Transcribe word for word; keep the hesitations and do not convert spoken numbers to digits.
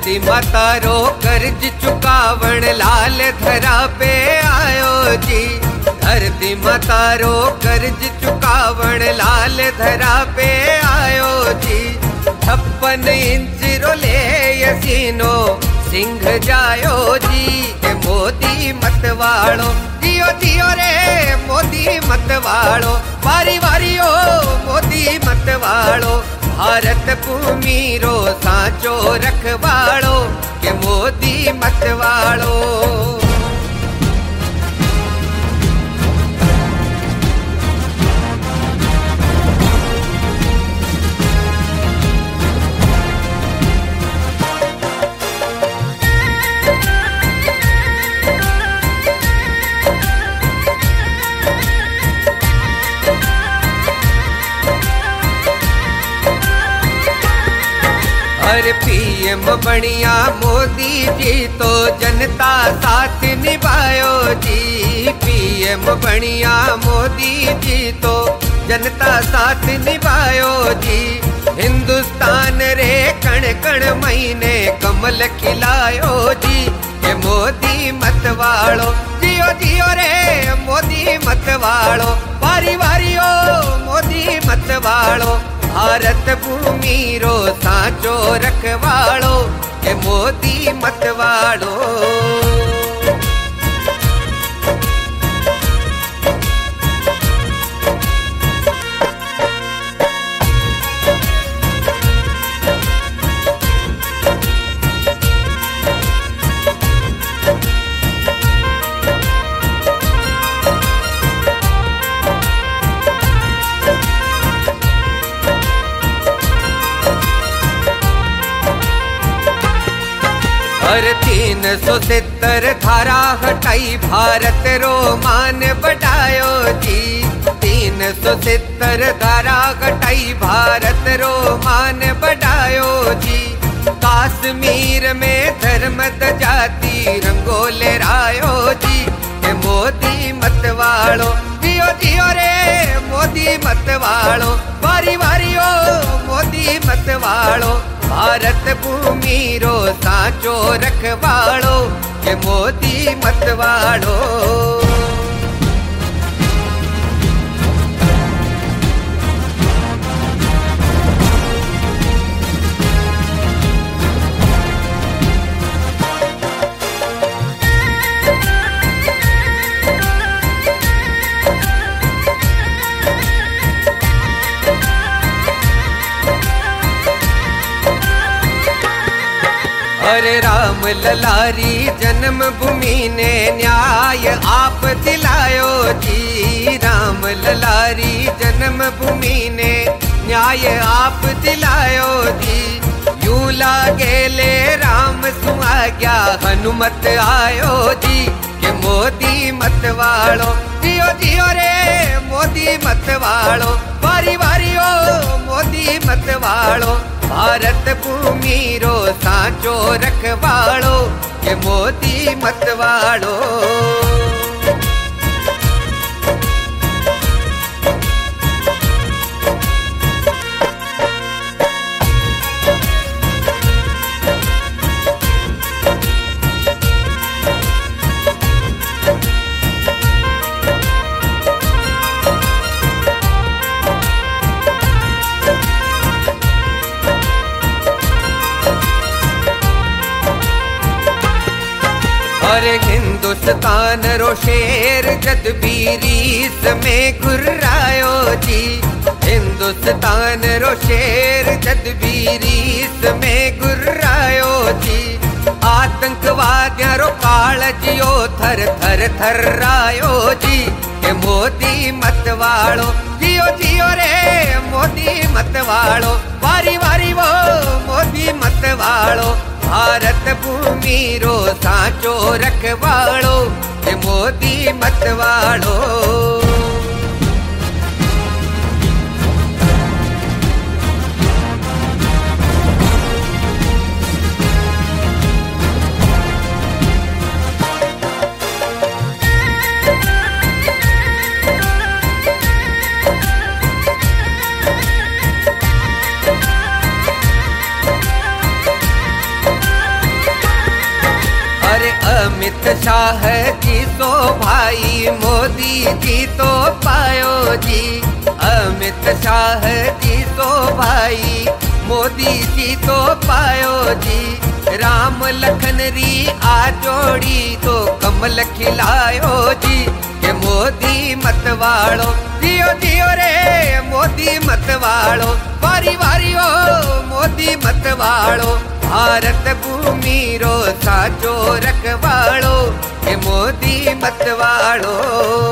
धरती माता रो कर्ज चुकावण लाल धरा पे आयो जी। धरती माता रो कर्ज चुकावण लाल धरा पे आयो जी। छप्पन इंच रो ले यसीनो सिंह जायो जी। के मोदी मतवाड़ो जियो जियो रे मोदी मतवाड़ो। वारी वारी ओ मोदी मतवाड़ो। भारत भूमि रो सांचो रखवाड़ो के मोदी मतवाड़ो। हर पीएम बढ़िया मोदी जी तो जनता साथ निभायो जी। पीएम बढ़िया मोदी जी तो जनता साथ निभायो जी। हिंदुस्तान रे कण कण महीने कमल खिलायो जी। के मोदी मतवाड़ो जियो जियो रे मोदी मतवाड़ो। वारी वारी ओ मोदी मतवाड़ो। भारत भूमि रो सांचो रखवाड़ो के मोदी मतवाड़ो। हर तीन सौ सितर धारा हटाई भारत रो मान बढ़ायो जी। तीन सौ सितर धारा हटाई भारत रो मान बढ़ायो जी। काश्मीर में धर्म जाति रंगो लहरायो जी। के मोदी मतवाड़ो जियो जियो रे मोदी मतवाड़ो। वारी वारी ओ मोदी मतवाड़ो। भारत भूमि रो सांचो रखवाड़ो के मोदी मतवाड़ो। हरे राम ललारी जन्मभूमि ने न्याय आप दिलायो जी। राम ललारी जन्मभूमि ने न्याय आप दिलायो जी। यूं लागे ले राम सुआग्या हनुमत आयो जी। के मोदी मतवाड़ो जियो जियो रे मोदी मतवाड़ो। वारी वारी ओ मोदी मतवाड़ो। भारत भूमि रो सांचो रखवाड़ो के मोदी मतवाड़ो। अरे हिंदुस्तान रो शेर जद बीरीस में घुर्रायो जी। हिंदुस्तान रो शेर जद बीरीस में घुर्रायो जी। आतंकवादियां रो काल जियो थर थर थर्रायो जी। के मोदी मतवाड़ो जियो जियो रे मोदी मतवाड़ो। वारी वारी वो मोदी मतवाड़ो। भारत भूमि रो सांचो रखवाड़ो के मोदी मतवाड़ो। शाह जी तो भाई मोदी जी तो पायो जी। अमित शाह जी तो भाई मोदी जी तो पायो जी। राम लखन री आ जोड़ी तो कमल खिलायो जी। के मोदी मत वालो जियो जियो रे मोदी मत वालो। वारी वारी ओ मोदी मत वालो। भारत भूमि रो साचो रखवाड़ो के मोदी मत वाड़ो।